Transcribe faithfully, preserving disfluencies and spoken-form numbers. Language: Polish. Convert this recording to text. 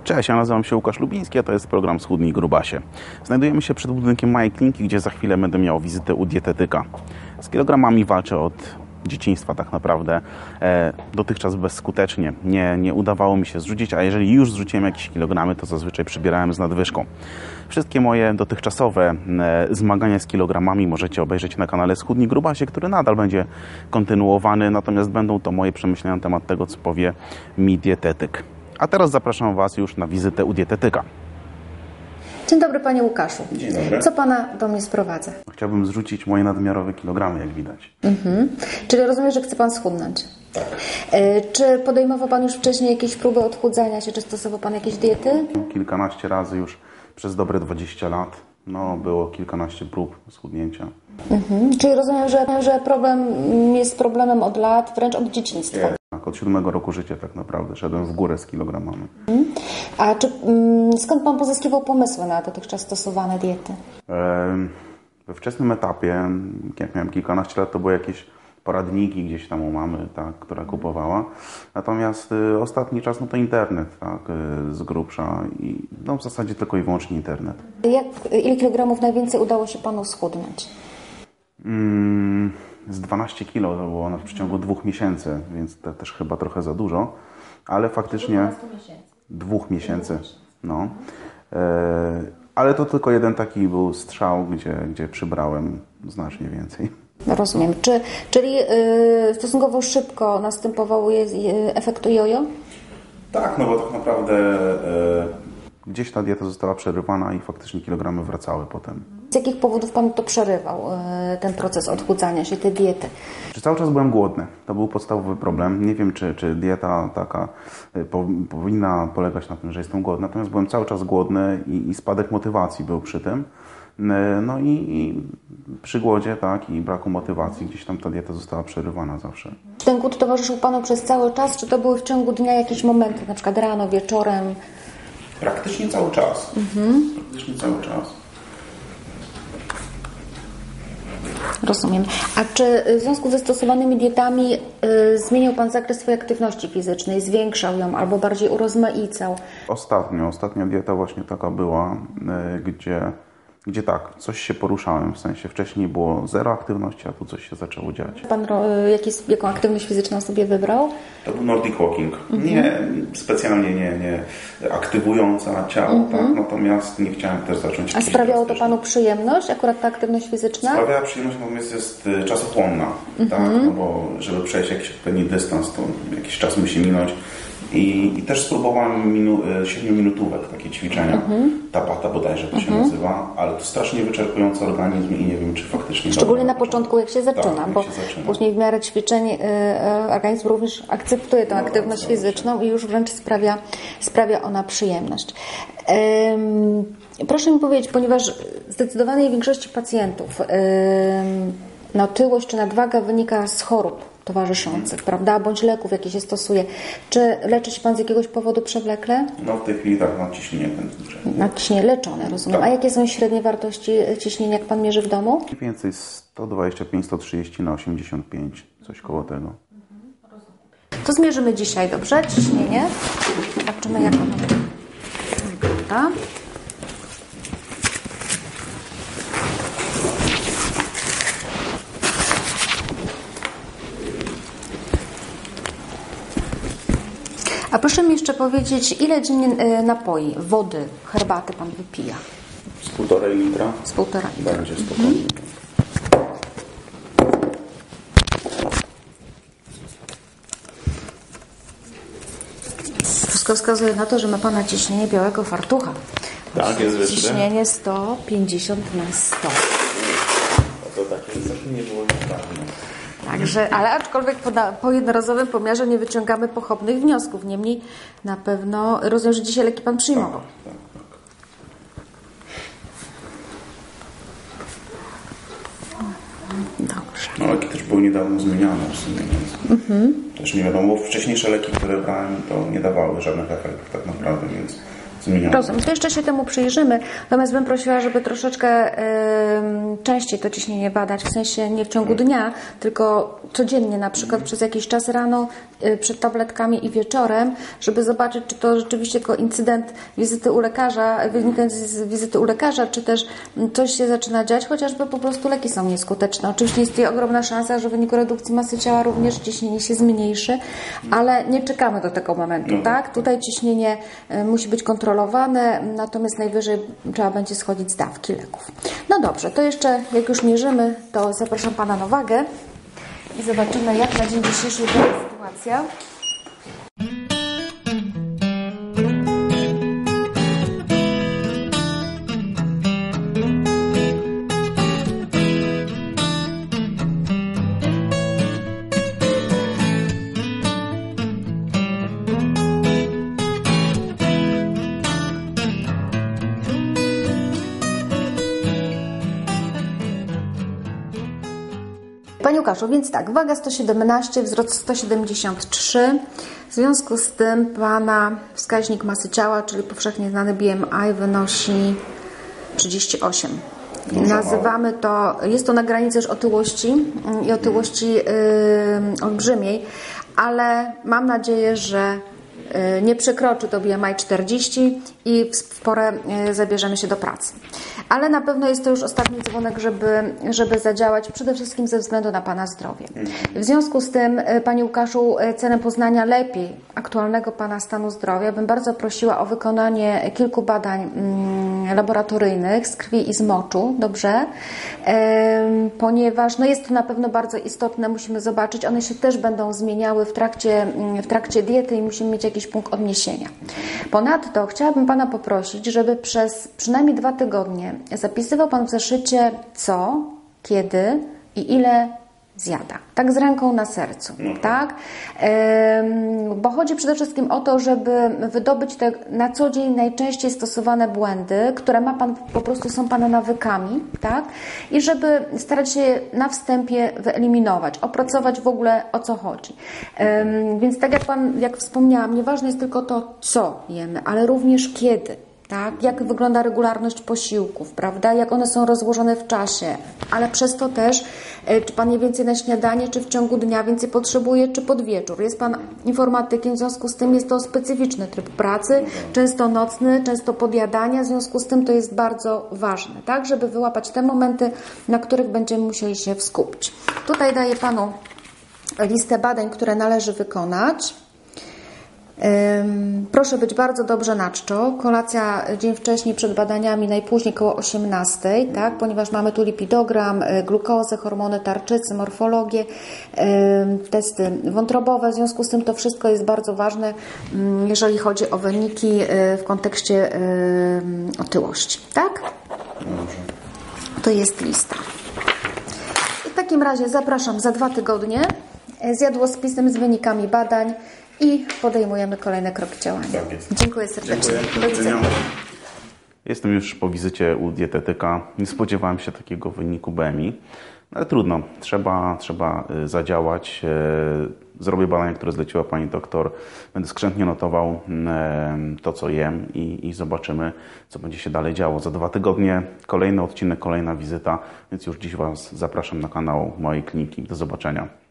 Cześć, ja nazywam się Łukasz Lubiński, a to jest program Schudnij Grubasie. Znajdujemy się przed budynkiem mojej kliniki, gdzie za chwilę będę miał wizytę u dietetyka. Z kilogramami walczę od dzieciństwa tak naprawdę, e, dotychczas bezskutecznie. Nie, nie udawało mi się zrzucić, a jeżeli już zrzuciłem jakieś kilogramy, to zazwyczaj przybierałem z nadwyżką. Wszystkie moje dotychczasowe e, zmagania z kilogramami możecie obejrzeć na kanale Schudnij Grubasie, który nadal będzie kontynuowany, natomiast będą to moje przemyślenia na temat tego, co powie mi dietetyk. A teraz zapraszam Was już na wizytę u dietetyka. Dzień dobry, Panie Łukaszu. Dzień dobry. Co Pana do mnie sprowadza? Chciałbym zrzucić moje nadmiarowe kilogramy, jak widać. Mhm. Czyli rozumiem, że chce Pan schudnąć. Tak. E, czy podejmował Pan już wcześniej jakieś próby odchudzania się? Czy stosował Pan jakieś diety? Kilkanaście razy już przez dobre dwadzieścia lat. No, było kilkanaście prób schudnięcia. Mhm. Czyli rozumiem, że, że problem jest problemem od lat, wręcz od dzieciństwa. Tak, od siódmego roku życia tak naprawdę szedłem w górę z kilogramami. Mhm. A czy, mm, skąd Pan pozyskiwał pomysły na dotychczas stosowane diety? We wczesnym etapie, jak miałem kilkanaście lat, to były jakieś poradniki gdzieś tam u mamy, tak, która kupowała. Natomiast y, ostatni czas no to internet, tak, y, z grubsza i no, w zasadzie tylko i wyłącznie internet. Jak, ile kilogramów najwięcej udało się Panu schudnąć? Mm, z dwanaście kilo to było na przeciągu dwóch miesięcy, więc to też chyba trochę za dużo, ale faktycznie dwóch miesięcy, no. E, ale to tylko jeden taki był strzał, gdzie, gdzie przybrałem znacznie więcej. Rozumiem. Czy, czyli yy, stosunkowo szybko następował je, y, efekt jojo? Tak, no bo tak naprawdę e, gdzieś ta dieta została przerywana i faktycznie kilogramy wracały potem. Z jakich powodów Pan to przerywał, yy, ten proces odchudzania się, te diety? Czy cały czas byłem głodny? To był podstawowy problem. Nie wiem, czy, czy dieta taka y, po, powinna polegać na tym, że jestem głodny. Natomiast byłem cały czas głodny i, i spadek motywacji był przy tym. No i, i przy głodzie, tak, i braku motywacji gdzieś tam ta dieta została przerywana zawsze. Czy ten głód towarzyszył Panu przez cały czas, czy to były w ciągu dnia jakieś momenty, na przykład rano, wieczorem? Praktycznie cały czas. Mhm. Praktycznie cały czas. Rozumiem. A czy w związku ze stosowanymi dietami y, zmieniał Pan zakres swojej aktywności fizycznej, zwiększał ją albo bardziej urozmaicał? Ostatnio, ostatnia dieta właśnie taka była, y, gdzie Gdzie tak, coś się poruszałem, w sensie wcześniej było zero aktywności, a tu coś się zaczęło dziać. Pan jakieś, jaką aktywność fizyczną sobie wybrał? To był Nordic Walking. Mhm. Nie specjalnie nie, nie aktywująca ciało, mhm. tak? Natomiast nie chciałem też zacząć... A sprawiało to Panu przyjemność, akurat ta aktywność fizyczna? Sprawiała przyjemność, natomiast jest czasochłonna, mhm. tak? No bo żeby przejść jakiś odpowiedni dystans, to jakiś czas musi minąć. I, I też spróbowałem minu, siedmiominutówek, takie ćwiczenia, mm-hmm. Tabata bodajże to się mm-hmm. nazywa, ale to strasznie wyczerpujący organizm i nie wiem, czy faktycznie... Szczególnie na początku, jak się zaczyna, tak, bo się zaczyna. Później w miarę ćwiczeń yy, organizm również akceptuje tę no, aktywność fizyczną i już wręcz sprawia, sprawia ona przyjemność. Yy, proszę mi powiedzieć, ponieważ zdecydowanej większości pacjentów yy, no, otyłość czy nadwaga wynika z chorób towarzyszących, prawda? Bądź leków, jakie się stosuje. Czy leczy się Pan z jakiegoś powodu przewlekle? No w tej chwili tak, na ciśnienie tętnicze. Na ciśnienie leczone, rozumiem. Tak. A jakie są średnie wartości ciśnienia, jak Pan mierzy w domu? Mniej więcej sto dwadzieścia pięć do stu trzydziestu na osiemdziesiąt pięć, coś koło tego. To zmierzymy dzisiaj, dobrze? Ciśnienie. Zobaczymy, jak ono wygląda. A proszę mi jeszcze powiedzieć, ile dziennie napoi, wody, herbaty Pan wypija? Z półtorej litra. Z półtora litra. Będzie spokojnie. Mhm. Wszystko wskazuje na to, że ma Pana ciśnienie białego fartucha. Tak, jest wyższe. Ciśnienie sto pięćdziesiąt na sto. To takie zawsze nie było nieprawne. Także, ale aczkolwiek po, po jednorazowym pomiarze nie wyciągamy pochopnych wniosków. Niemniej na pewno rozumiem, że dzisiaj leki Pan przyjmował. Tak, tak, tak. Dobrze. No, leki też były niedawno zmieniane w sumie, więc mhm. też nie wiadomo, bo wcześniejsze leki, które brałem, to nie dawały żadnych efektów tak naprawdę, więc zmienione. Rozumiem. To jeszcze się temu przyjrzymy. Natomiast bym prosiła, żeby troszeczkę y, częściej to ciśnienie badać, w sensie nie w ciągu dnia, tylko codziennie, na przykład przez jakiś czas rano przed tabletkami i wieczorem, żeby zobaczyć, czy to rzeczywiście tylko incydent wizyty u lekarza, wynikający z wizyty u lekarza, czy też coś się zaczyna dziać, chociażby po prostu leki są nieskuteczne. Oczywiście istnieje ogromna szansa, że w wyniku redukcji masy ciała również ciśnienie się zmniejszy, ale nie czekamy do tego momentu, tak? Tutaj ciśnienie musi być kontrolowane, natomiast najwyżej trzeba będzie schodzić z dawki leków. No dobrze, to jeszcze jak już mierzymy, to zapraszam Pana na wagę i zobaczymy, jak na dzień dzisiejszy wygląda sytuacja. Panie Łukaszu, więc tak, waga sto siedemnaście, wzrost sto siedemdziesiąt trzy. W związku z tym Pana wskaźnik masy ciała, czyli powszechnie znany B M I, wynosi trzydzieści osiem. Nazywamy to, jest to na granicy już otyłości i otyłości yy, olbrzymiej, ale mam nadzieję, że nie przekroczy to B M I czterdzieści i w porę zabierzemy się do pracy. Ale na pewno jest to już ostatni dzwonek, żeby, żeby zadziałać, przede wszystkim ze względu na Pana zdrowie. W związku z tym, Panie Łukaszu, celem poznania lepiej aktualnego Pana stanu zdrowia bym bardzo prosiła o wykonanie kilku badań mm, laboratoryjnych z krwi i z moczu, dobrze? E, ponieważ no jest to na pewno bardzo istotne, musimy zobaczyć, one się też będą zmieniały w trakcie, w trakcie diety i musimy mieć jakiś punkt odniesienia. Ponadto chciałabym Pana poprosić, żeby przez przynajmniej dwa tygodnie zapisywał Pan w zeszycie co, kiedy i ile zjada. Tak z ręką na sercu, tak? Ym, bo chodzi przede wszystkim o to, żeby wydobyć te na co dzień najczęściej stosowane błędy, które ma Pan, po prostu są Pana nawykami, tak? I żeby starać się na wstępie wyeliminować, opracować w ogóle o co chodzi. Ym, więc tak jak Pan, jak wspomniałam, nieważne jest tylko to, co jemy, ale również kiedy. Tak? Jak wygląda regularność posiłków, prawda? Jak one są rozłożone w czasie, ale przez to też, czy Pan je więcej na śniadanie, czy w ciągu dnia więcej potrzebuje, czy pod wieczór. Jest Pan informatykiem, w związku z tym jest to specyficzny tryb pracy, często nocny, często podjadania, w związku z tym to jest bardzo ważne, tak? Żeby wyłapać te momenty, na których będziemy musieli się skupić. Tutaj daję Panu listę badań, które należy wykonać. Proszę być bardzo dobrze na czczo. Kolacja dzień wcześniej przed badaniami, najpóźniej koło osiemnastej, tak? Ponieważ mamy tu lipidogram, glukozę, hormony tarczycy, morfologię, testy wątrobowe. W związku z tym to wszystko jest bardzo ważne, jeżeli chodzi o wyniki w kontekście otyłości, tak? To jest lista. I w takim razie zapraszam za dwa tygodnie z jadłospisem, z wynikami badań i podejmujemy kolejne kroki działania. Tak jest. Dziękuję serdecznie. Dziękuję. Do widzenia. Jestem już po wizycie u dietetyka. Nie spodziewałem się takiego wyniku B M I, ale trudno. Trzeba, trzeba zadziałać. Zrobię badania, które zleciła Pani doktor. Będę skrzętnie notował to, co jem i, i zobaczymy, co będzie się dalej działo. Za dwa tygodnie kolejny odcinek, kolejna wizyta, więc już dziś Was zapraszam na kanał mojej kliniki. Do zobaczenia.